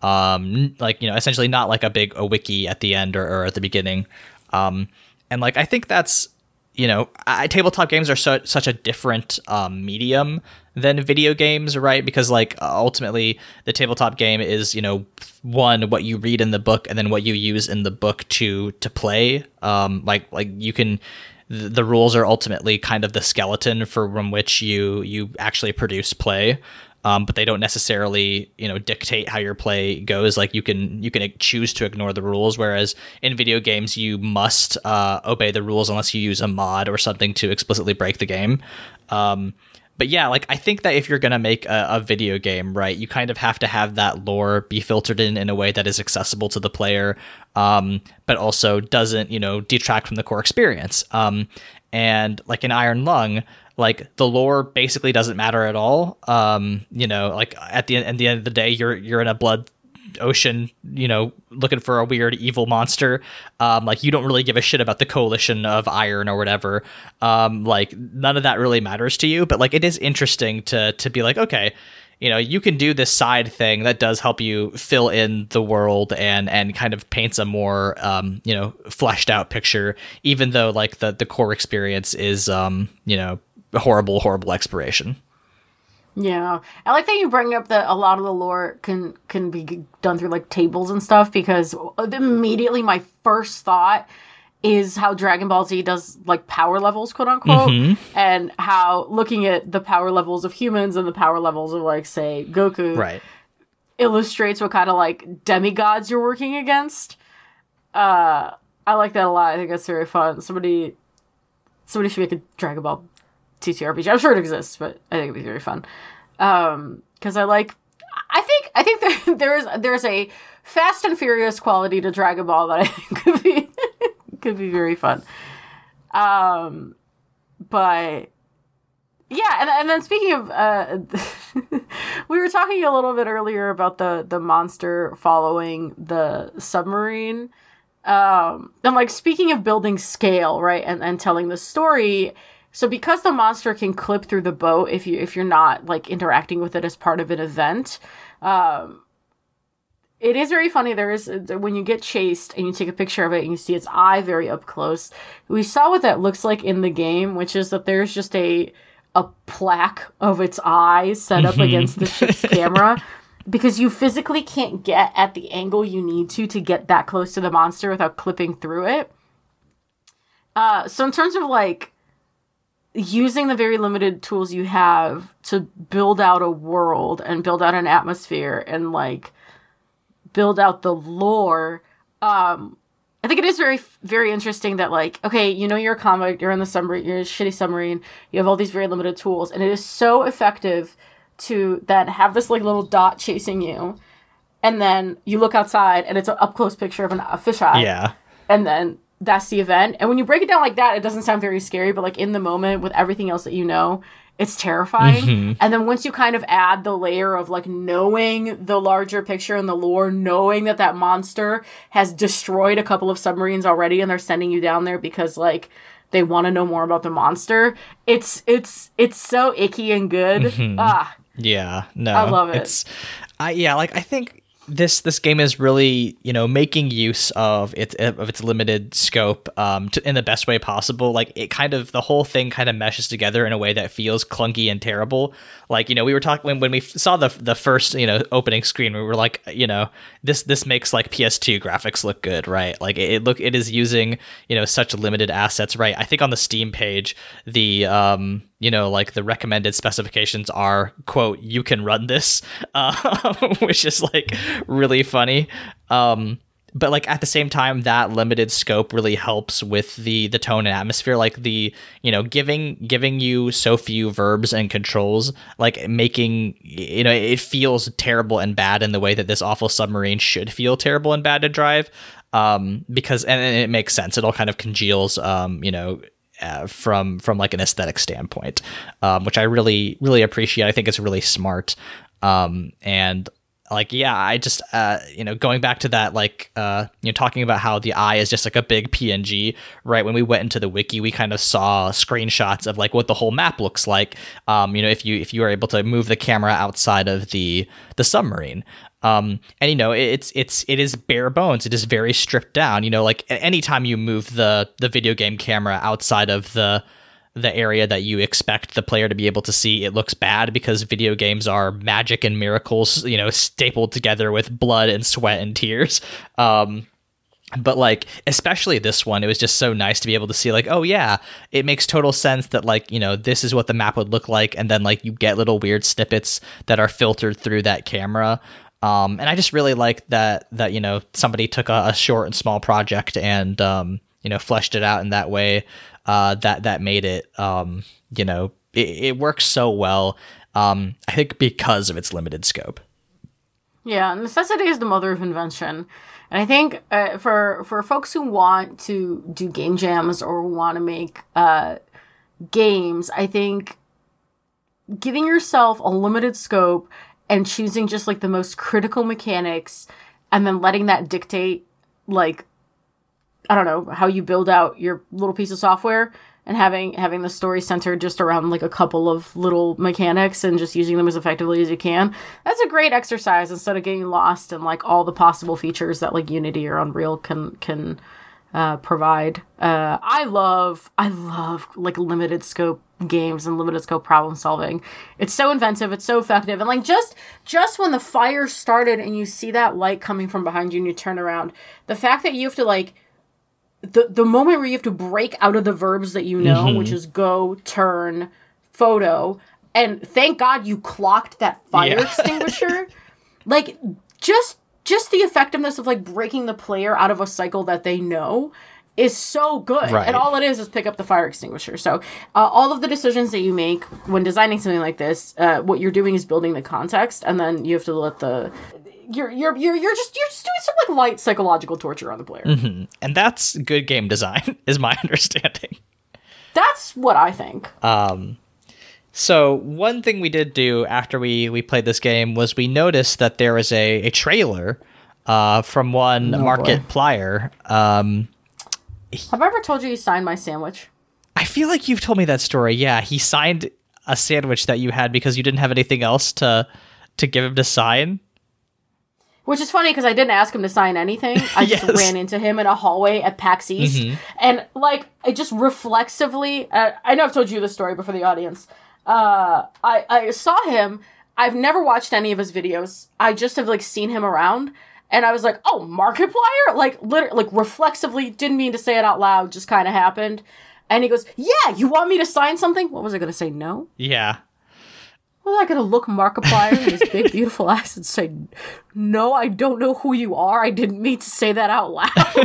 um, like, you know, essentially not like a big a wiki at the end or, or at the beginning. Um, and, like, I think that's, you know, I, tabletop games are so, such a different um, medium than video games, right? Because, like, ultimately the tabletop game is, you know, one, what you read in the book, and then what you use in the book to to play. Um, like like you can, the, the rules are ultimately kind of the skeleton from which you you actually produce play. Um, but they don't necessarily, you know, dictate how your play goes. Like, you can you can choose to ignore the rules, whereas in video games you must uh, obey the rules unless you use a mod or something to explicitly break the game. Um, but yeah, like, I think that if you're gonna make a, a video game, right, you kind of have to have that lore be filtered in in a way that is accessible to the player, um, but also doesn't, you know, detract from the core experience. Um, and like in Iron Lung, like, the lore basically doesn't matter at all. Um, you know, like, at the, at the end of the day, you're you're in a blood ocean, you know, looking for a weird evil monster. Um, like, you don't really give a shit about the coalition of iron or whatever. Um, like, none of that really matters to you. But, like, it is interesting to to be like, okay, you know, you can do this side thing that does help you fill in the world and and kind of paints a more, um, you know, fleshed out picture, even though, like, the the core experience is, um, you know, a horrible, horrible expiration. Yeah, I like that you bring up that a lot of the lore can can be done through, like, tables and stuff, because immediately my first thought is how Dragon Ball Z does, like, power levels, quote unquote, mm-hmm. and how looking at the power levels of humans and the power levels of, like, say, Goku, right, illustrates what kind of, like, demigods you're working against. Uh, I like that a lot. I think that's very fun. Somebody, somebody should make a Dragon Ball T T R P G. I'm sure it exists, but I think it'd be very fun. Um, because I like, I think, I think there, there's, there's a Fast and Furious quality to Dragon Ball that I think could be, could be very fun. Um, but yeah, and, and then speaking of, uh, we were talking a little bit earlier about the, the monster following the submarine. Um, and, like, speaking of building scale, right, and, and telling the story, So because the monster can clip through the boat if you if you're not like interacting with it as part of an event, um, it is very funny. There is when you get chased and you take a picture of it and you see its eye very up close. We saw what that looks like in the game, which is that there's just a a plaque of its eye set up mm-hmm. against the ship's camera. Because you physically can't get at the angle you need to to get that close to the monster without clipping through it. Uh, so in terms of, like, using the very limited tools you have to build out a world and build out an atmosphere and, like, build out the lore, um, I think it is very, very interesting that, like, okay, you know you're a convict, you're in the submarine, you're a shitty submarine, you have all these very limited tools, and it is so effective to then have this like little dot chasing you, and then you look outside and it's an up close picture of an, a fisheye. Yeah. And then that's the event. And when you break it down like that, it doesn't sound very scary, but like in the moment with everything else that you know, it's terrifying. Mm-hmm. And then once you kind of add the layer of like knowing the larger picture and the lore, knowing that that monster has destroyed a couple of submarines already and they're sending you down there because like they want to know more about the monster. It's it's it's so icky and good. Mm-hmm. Ah. Yeah, no. I love it. It's I yeah, like I think this this game is really, you know, making use of its of its limited scope um to, in the best way possible. Like it kind of the whole thing kind of meshes together in a way that feels clunky and terrible. Like, you know, we were talking when, when we saw the the first, you know, opening screen, we were like, you know, this this makes like P S two graphics look good, right? Like it, it look it is using, you know, such limited assets, right? I think on the Steam page, the um you know, like the recommended specifications are, quote, you can run this, uh, which is like really funny. Um, but like at the same time, that limited scope really helps with the the tone and atmosphere. Like the, you know, giving giving you so few verbs and controls, like making, you know, it feels terrible and bad in the way that this awful submarine should feel terrible and bad to drive. Um, because, and, and it makes sense. It all kind of congeals, um, you know, Uh, from from like an aesthetic standpoint, um, which I really really appreciate. I think it's really smart, um, and like yeah, I just uh, you know going back to that like uh, you know talking about how the eye is just like a big P N G, right? When we went into the wiki, we kind of saw screenshots of like what the whole map looks like. Um, you know, if you if you are able to move the camera outside of the the submarine. Um, and you know, it's, it's, it is bare bones. It is very stripped down, you know, like anytime you move the, the video game camera outside of the, the area that you expect the player to be able to see, it looks bad because video games are magic and miracles, you know, stapled together with blood and sweat and tears. Um, But like, especially this one, it was just so nice to be able to see like, oh yeah, it makes total sense that like, you know, this is what the map would look like. And then like you get little weird snippets that are filtered through that camera. Um, and I just really like that, that, you know, somebody took a, a short and small project and, um, you know, fleshed it out in that way, uh, that, that made it, um, you know, it, it works so well. Um, I think because of its limited scope. Yeah. Necessity is the mother of invention. And I think, uh, for, for folks who want to do game jams or want to make, uh, games, I think giving yourself a limited scope and choosing just like the most critical mechanics and then letting that dictate like, I don't know, how you build out your little piece of software and having, having the story centered just around like a couple of little mechanics and just using them as effectively as you can. That's a great exercise instead of getting lost in like all the possible features that like Unity or Unreal can, can, uh, provide. Uh, I love, I love like limited scope games and limited scope problem solving. It's so inventive. It's so effective. And like just, just when the fire started and you see that light coming from behind you and you turn around, the fact that you have to like, the, the moment where you have to break out of the verbs that you know, mm-hmm. which is go, turn, photo, and thank God you clocked that fire yeah. extinguisher. Like just, Just the effectiveness of, like, breaking the player out of a cycle that they know is so good. Right. And all it is is pick up the fire extinguisher. So uh, all of the decisions that you make when designing something like this, uh, what you're doing is building the context, and then you have to let the... You're you're you're you're just you're just doing some like light psychological torture on the player. Mm-hmm. And that's good game design, is my understanding. That's what I think. Um... So one thing we did do after we, we played this game was we noticed that there was a, a trailer uh, from one oh, Markiplier. Um, Have I ever told you you signed my sandwich? I I feel like you've told me that story. Yeah, he signed a sandwich that you had because you didn't have anything else to to give him to sign. Which is funny because I didn't ask him to sign anything. I just Yes. ran into him in a hallway at PAX East. Mhm. And, like, I just reflexively... Uh, I know I've told you this story before the audience. Uh, I, I saw him. I've never watched any of his videos. I just have, like, seen him around. And I was like, oh, Markiplier? Like, literally, like, reflexively, didn't mean to say it out loud, just kind of happened. And he goes, yeah, you want me to sign something? What was I going to say? No? Yeah. Was I going to look Markiplier in his big, beautiful eyes and say, no, I don't know who you are. I didn't mean to say that out loud.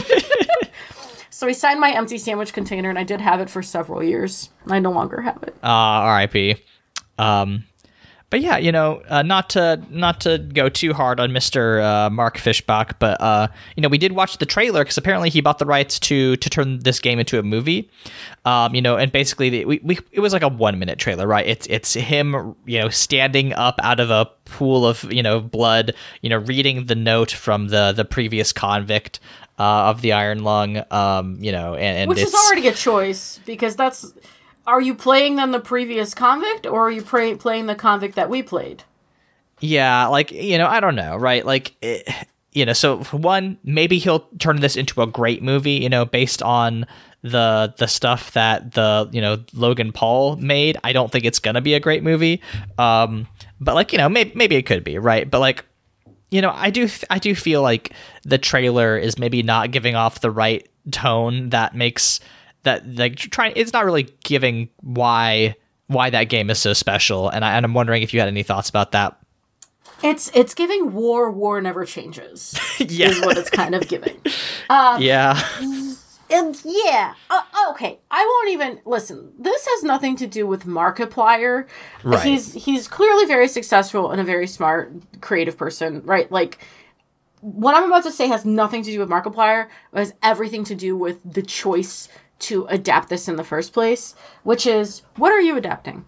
So he signed my empty sandwich container, and I did have it for several years. I no longer have it. Uh, R I P. Um, but yeah, you know, uh, not to not to go too hard on Mister Uh, Mark Fishbach, but uh, you know, we did watch the trailer because apparently he bought the rights to to turn this game into a movie. Um, you know, and basically the, we, we it was like a one minute trailer, right? It's it's him, you know, standing up out of a pool of you know blood, you know, reading the note from the the previous convict uh, of the Iron Lung, um, you know, and, and Which it's, is already a choice because that's. Are you playing then the previous convict, or are you play, playing the convict that we played? Yeah, like, you know, I don't know, right? Like, it, you know, so for one, maybe he'll turn this into a great movie, you know, based on the the stuff that the, you know, Logan Paul made. I don't think it's gonna be a great movie. Um, but like, you know, maybe maybe it could be, right? But like, you know, I do I do feel like the trailer is maybe not giving off the right tone that makes that like trying it's not really giving why why that game is so special, and I and I'm wondering if you had any thoughts about that. It's it's giving war, war never changes. Yeah. Is what it's kind of giving. Um, Yeah. And yeah, uh, okay. I won't even listen. This has nothing to do with Markiplier. Right. He's he's clearly very successful and a very smart, creative person, right? Like what I'm about to say has nothing to do with Markiplier. It has everything to do with the choice to adapt this in the first place, which is, what are you adapting?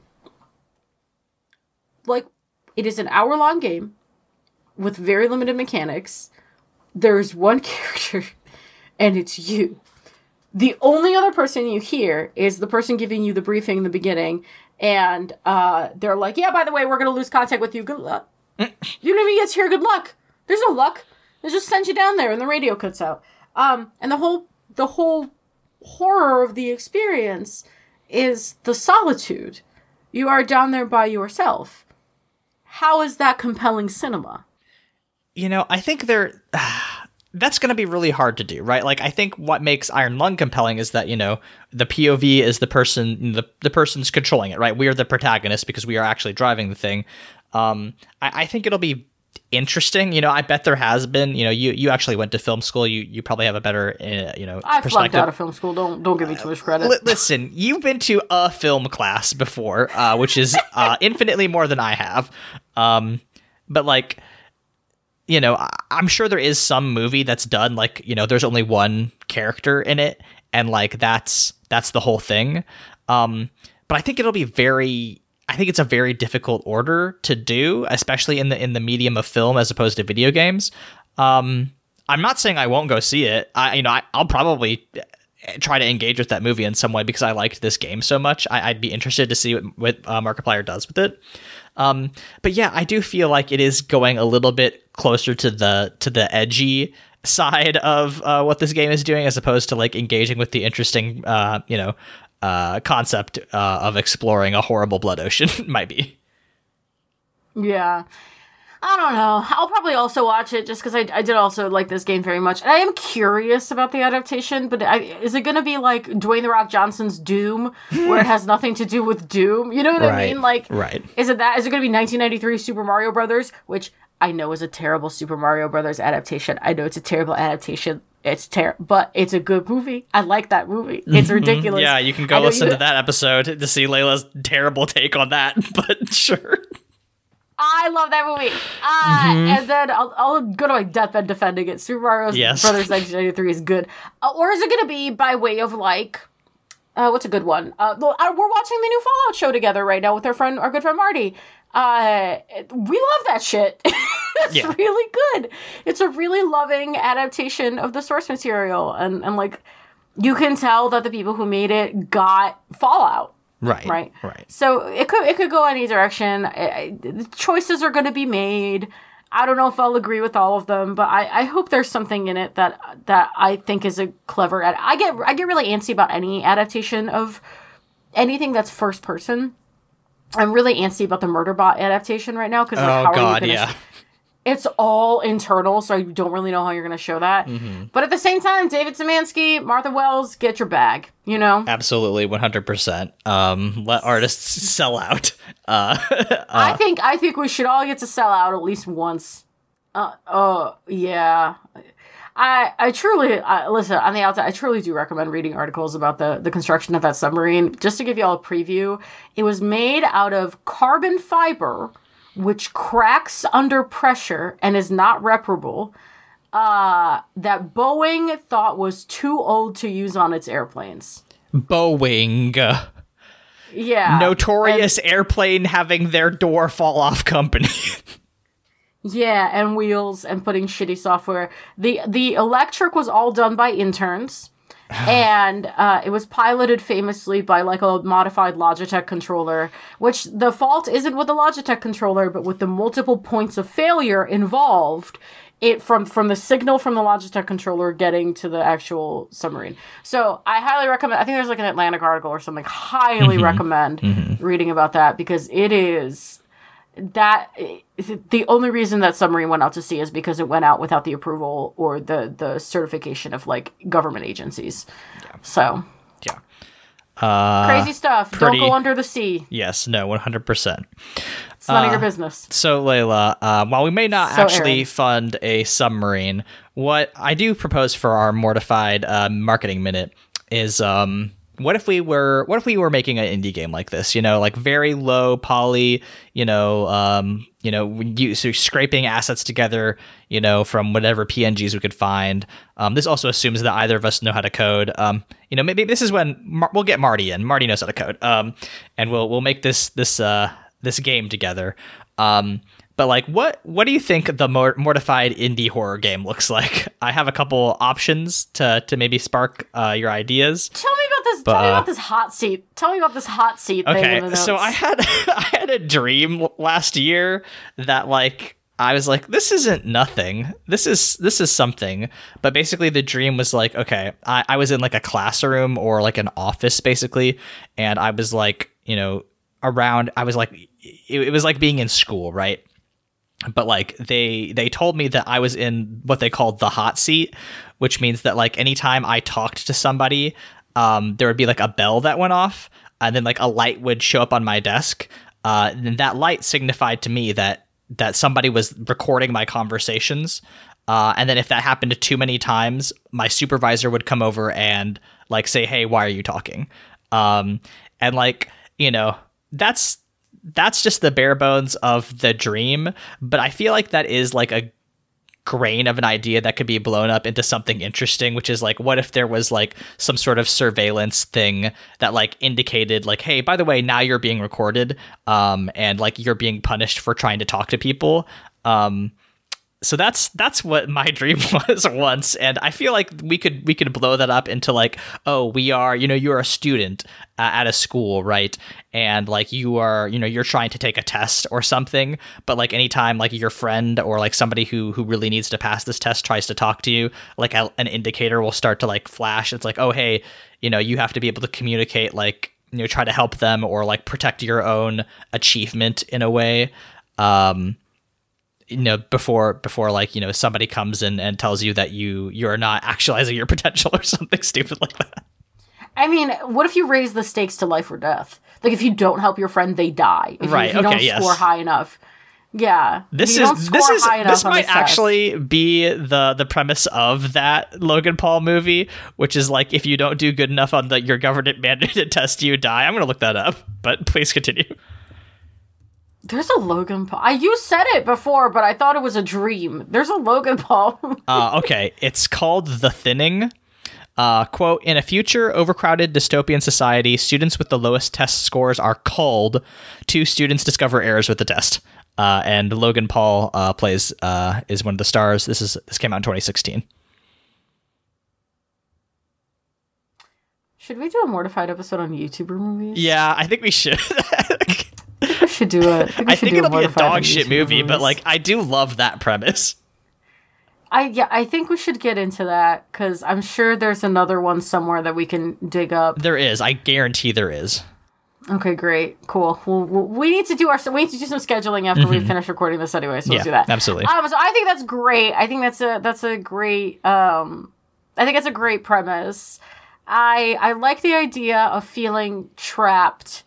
Like, it is an hour-long game with very limited mechanics. There's one character, and it's you. The only other person you hear is the person giving you the briefing in the beginning, and uh, they're like, yeah, by the way, we're going to lose contact with you. Good luck. You don't even get to hear good luck. There's no luck. They just send you down there, and the radio cuts out. Um, and the whole the whole horror of the experience is the solitude. You are down there by yourself. How is that compelling cinema? You know, I think they're that's going to be really hard to do, right? Like, I think what makes Iron Lung compelling is that, you know, the P O V is the person, the, the person's controlling it, right? We are the protagonist because we are actually driving the thing. Um, I, I think it'll be interesting. You know, I bet there has been, you know, you, you actually went to film school. You, you probably have a better, uh, you know, I perspective. flunked out of film school. Don't, don't give me too much credit. L- listen, you've been to a film class before, uh, which is uh, infinitely more than I have. Um, but like, you know, I- I'm sure there is some movie that's done like, you know, there's only one character in it, and like that's that's the whole thing. Um, but I think it'll be very. I think it's a very difficult order to do, especially in the in the medium of film as opposed to video games. Um, I'm not saying I won't go see it. I, you know, I, I'll probably try to engage with that movie in some way because I liked this game so much. I, I'd be interested to see what, what uh, Markiplier does with it. Um, but yeah, I do feel like it is going a little bit closer to the to the edgy side of uh, what this game is doing, as opposed to like engaging with the interesting, uh, you know, uh, concept uh, of exploring a horrible blood ocean might be. Yeah. I don't know. I'll probably also watch it just because I, I did also like this game very much. And I am curious about the adaptation, but I, is it going to be like Dwayne The Rock Johnson's Doom, where it has nothing to do with Doom? You know what Right, I mean? Like, right. Is it that? Is it going to be nineteen ninety-three Super Mario Brothers, which I know is a terrible Super Mario Brothers adaptation. I know it's a terrible adaptation. It's terrible, but it's a good movie. I like that movie. It's ridiculous. Yeah, you can go listen you- to that episode to see Layla's terrible take on that, but sure. I love that movie. Uh, mm-hmm. And then I'll, I'll go to my deathbed defending it. Super Mario yes. Brothers nineteen ninety-three is good. Uh, or is it going to be by way of like, uh, what's a good one? Uh, we're watching the new Fallout show together right now with our friend, our good friend Marty. Uh, we love that shit. It's yeah. really good. It's a really loving adaptation of the source material. And, and like, you can tell that the people who made it got Fallout. Right. Right. Right. So it could it could go any direction. I, I, choices are going to be made. I don't know if I'll agree with all of them, but I, I hope there's something in it that that I think is a clever. Ad- I get I get really antsy about any adaptation of anything that's first person. I'm really antsy about the Murderbot adaptation right now because like, oh how god, are you gonna yeah. sh- it's all internal, so I don't really know how you're going to show that. Mm-hmm. But at the same time, David Szymanski, Martha Wells, get your bag, you know? Absolutely, one hundred percent. Um, let artists sell out. Uh, uh, I think I think we should all get to sell out at least once. Uh, oh, yeah. I I truly, I, listen, on the outside, I truly do recommend reading articles about the, the construction of that submarine. Just to give you all a preview, it was made out of carbon fiber, which cracks under pressure and is not reparable, uh, that Boeing thought was too old to use on its airplanes. Boeing. Yeah. Notorious and, airplane having their door fall off company. Yeah, and wheels and putting shitty software. The the electric was all done by interns. And uh, it was piloted famously by like a modified Logitech controller, which the fault isn't with the Logitech controller, but with the multiple points of failure involved. It from from the signal from the Logitech controller getting to the actual submarine. So I highly recommend. I think there's like an Atlantic article or something. Highly mm-hmm. recommend mm-hmm. reading about that because it is that the only reason that submarine went out to sea is because it went out without the approval or the the certification of like government agencies. Yeah. So yeah, uh, crazy stuff. pretty, Don't go under the sea. Yes, no, one hundred percent. It's none uh, of your business. So Layla, uh, while we may not so actually Aaron. fund a submarine, what I do propose for our mortified uh, marketing minute is um. What if we were what if we were making an indie game like this, you know, like very low poly, you know, um, you know, you, so scraping assets together, you know, from whatever P N Gs we could find. Um, this also assumes that either of us know how to code. Um, you know, maybe this is when Mar- we'll get Marty in. Marty knows how to code. Um, and we'll we'll make this this uh this game together. Um, But like, what what do you think the mor- mortified indie horror game looks like? I have a couple options to to maybe spark uh, your ideas. Tell me about this. But, tell me about this hot seat. Tell me about this hot seat thing. Okay, in the notes. so I had I had a dream last year that like I was like, this isn't nothing. This is this is something. But basically, the dream was like, okay, I, I was in like a classroom or like an office basically, and I was like, you know, around. I was like, it, it was like being in school, right? But like they they told me that I was in what they called the hot seat, which means that like anytime I talked to somebody, um, there would be like a bell that went off, and then like a light would show up on my desk. Uh, and that light signified to me that that somebody was recording my conversations. Uh, and then if that happened too many times, my supervisor would come over and like say, "Hey, why are you talking?" Um, and like you know that's. That's just the bare bones of the dream, but I feel like that is like a grain of an idea that could be blown up into something interesting, which is like, what if there was like some sort of surveillance thing that like indicated like, hey, by the way, now you're being recorded, um, and like you're being punished for trying to talk to people. Um, so that's that's what my dream was once, and I feel like we could we could blow that up into like, oh, we are, you know, you're a student uh, at a school, right? And like you are, you know, you're trying to take a test or something, but like anytime like your friend or like somebody who who really needs to pass this test tries to talk to you, like a, an indicator will start to like flash. It's like, oh, hey, you know, you have to be able to communicate, like, you know, try to help them or like protect your own achievement in a way. Um, you know, before, before like, you know, somebody comes in and tells you that you, you're not actualizing your potential or something stupid like that. I mean, what if you raise the stakes to life or death? Like, if you don't help your friend, they die. If right. You, if you okay, don't yes. score high enough. Yeah. This is, this is, this might this actually be the, the premise of that Logan Paul movie, which is like, if you don't do good enough on the, your government mandated test, you die. I'm going to look that up, but please continue. There's a Logan Paul. I you said it before, but I thought it was a dream. There's a Logan Paul. uh, okay, it's called The Thinning. Uh, quote, in a future overcrowded dystopian society, students with the lowest test scores are culled. Two students discover errors with the test. Uh, and Logan Paul uh, plays uh, is one of the stars. This is this came out in twenty sixteen. Should we do a Mortified episode on YouTuber movies? Yeah, I think we should. I think we should do it. I think, I think it'll be a dog shit YouTuber movie, movies. but like I do love that premise. I yeah, I think we should get into that because I'm sure there's another one somewhere that we can dig up. There is. I guarantee there is. Okay, great, cool. Well, we need to do our we need to do some scheduling after mm-hmm. we finish recording this anyway. So yeah, let's do that. Absolutely. Um, so I think that's great. I think that's a that's a great. Um, I think that's a great premise. I I like the idea of feeling trapped.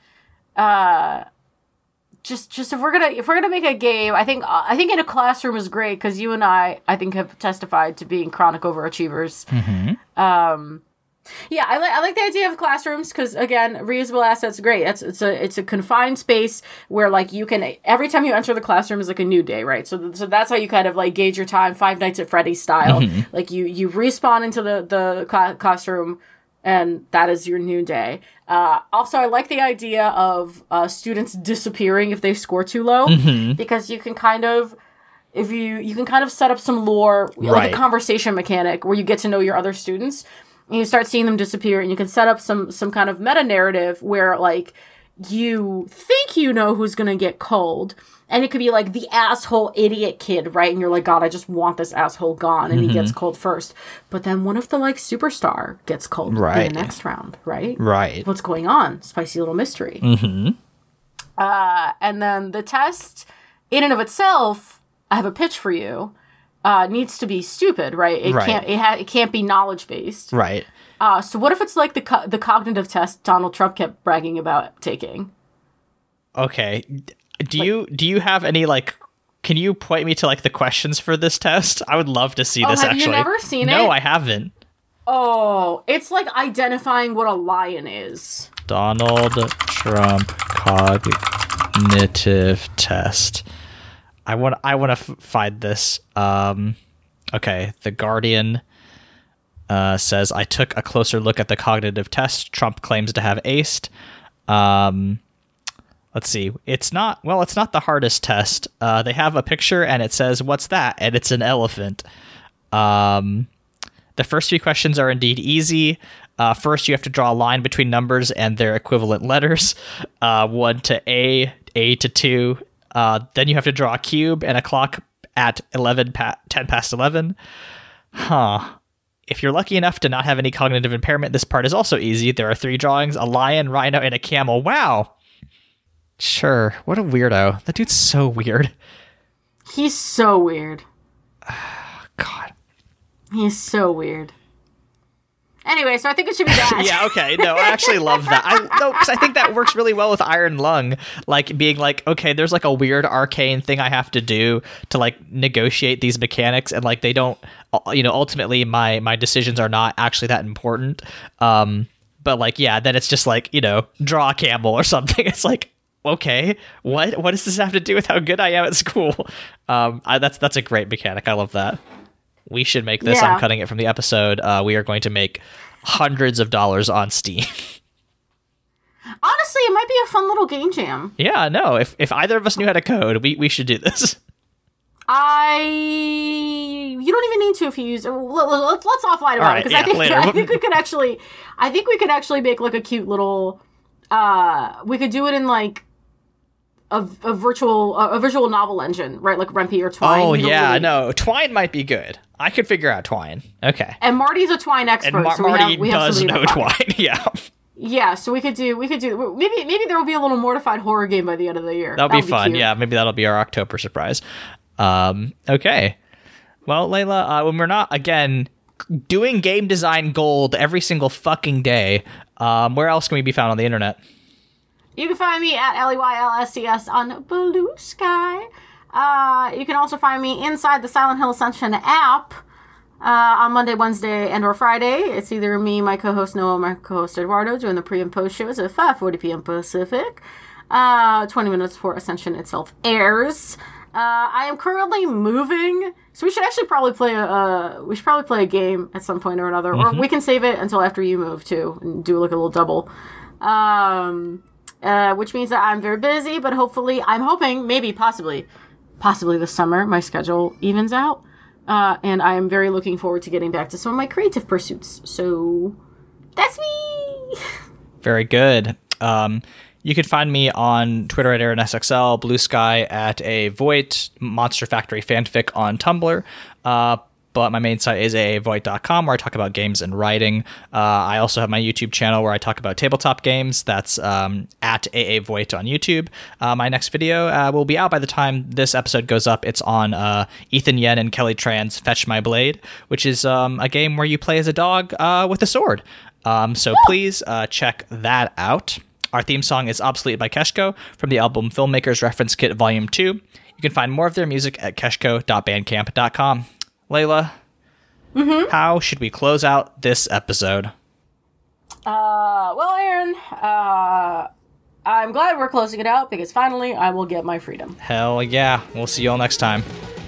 Uh, just just if we're gonna if we're gonna make a game, I think uh, I think in a classroom is great because you and I I think have testified to being chronic overachievers. Mm-hmm. Um. Yeah, I like I like the idea of classrooms because again, reusable assets great. It's it's a it's a confined space where like you can every time you enter the classroom is like a new day, right? So so that's how you kind of like gauge your time, Five Nights at Freddy's style. Mm-hmm. Like you you respawn into the the cl- classroom, and that is your new day. Uh, also, I like the idea of uh, students disappearing if they score too low mm-hmm. because you can kind of. If you you can kind of set up some lore, right. like a conversation mechanic where you get to know your other students. And you start seeing them disappear, and you can set up some some kind of meta narrative where like you think you know who's gonna get culled, and it could be like the asshole idiot kid, right? And you're like, God, I just want this asshole gone, and mm-hmm. he gets culled first. But then what if the like superstar gets culled right. in the next round, right? Right. What's going on? Spicy little mystery. Mm-hmm. Uh, and then the test, in and of itself, I have a pitch for you. Uh, needs to be stupid, right? It right. can't. It, ha- it can't be knowledge based, right? Uh, so what if it's like the co- the cognitive test Donald Trump kept bragging about taking? Okay, do like, you do you have any like? Can you point me to like the questions for this test? I would love to see oh, this. Have actually, you never seen no, it? No, I haven't. Oh, it's like identifying what a lion is. Donald Trump cognitive test. I want I want to f- find this. Um, okay, The Guardian uh, says, I took a closer look at the cognitive test Trump claims to have aced. Um, let's see. It's not, well, it's not the hardest test. Uh, they have a picture and it says, what's that? And it's an elephant. Um, the first few questions are indeed easy. Uh, first, you have to draw a line between numbers and their equivalent letters. Uh, one to A, A to two. Uh, then you have to draw a cube and a clock at eleven pa- ten past eleven. Huh. If you're lucky enough to not have any cognitive impairment, this part is also easy. There are three drawings, a lion, rhino, and a camel. Wow. Sure. What a weirdo. That dude's so weird. He's so weird. God. He's so weird. Anyway, so I think it should be that. Yeah, okay. No, I actually love that. I no, because I think that works really well with Iron Lung. Like being like, okay, there's like a weird arcane thing I have to do to like negotiate these mechanics, and like they don't, you know, ultimately my my decisions are not actually that important. Um, but like, yeah, then it's just like, you know, draw a camel or something. It's like, okay, what what does this have to do with how good I am at school? Um, I, that's that's a great mechanic. I love that. We should make this. Yeah. I'm cutting it from the episode. Uh, we are going to make hundreds of dollars on Steam. Honestly, it might be a fun little game jam. Yeah, no. If if either of us knew how to code, we, we should do this. I. You don't even need to if you use. Let's, let's offline about right, it because yeah, I think later. I think we could actually. I think we could actually make like a cute little. Uh, we could do it in like. A, a virtual a, a visual novel engine, right? Like Rempe or Twine. Oh You don't yeah, really- no. Twine might be good. I could figure out Twine. Okay. And Marty's a Twine expert, And Mar- so we Marty have, we have does somebody know to talk Twine. Yeah. Yeah, so we could do we could do maybe maybe there will be a little Mortified horror game by the end of the year. That'll be That'll fun. cute. Yeah, maybe that'll be our October surprise. Um, okay. Well, Layla, uh, when we're not again doing game design gold every single fucking day, um, where else can we be found on the internet? You can find me at L E Y L S C S on Blue Sky. Uh, you can also find me inside the Silent Hill Ascension app uh, on Monday, Wednesday, and or Friday. It's either me, my co-host Noah, my co-host Eduardo, doing the pre and post shows at five forty p.m. Pacific. Uh, twenty minutes before Ascension itself airs. Uh, I am currently moving, so we should actually probably play a uh, we should probably play a game at some point or another, mm-hmm. or we can save it until after you move too and do like a little double. Um. Uh, which means that I'm very busy, but hopefully, I'm hoping, maybe, possibly, possibly this summer, my schedule evens out. Uh, and I am very looking forward to getting back to some of my creative pursuits. So, that's me! Very good. Um, you can find me on Twitter at Aaron S X L, Blue Sky at a Voight, Monster Factory fanfic on Tumblr. Uh, but my main site is a a voight dot com, where I talk about games and writing. Uh, I also have my YouTube channel where I talk about tabletop games. That's um, at aavoight on YouTube. Uh, my next video uh, will be out by the time this episode goes up. It's on uh, Ethan Yen and Kelly Tran's Fetch My Blade, which is um, a game where you play as a dog uh, with a sword. Um, so please uh, check that out. Our theme song is Obsolete by Keshko from the album Filmmakers Reference Kit Volume two. You can find more of their music at keshko dot bandcamp dot com. Layla, mm-hmm. How should we close out this episode? Uh, well, Aaron, uh, I'm glad we're closing it out because finally I will get my freedom. Hell yeah. We'll see you all next time.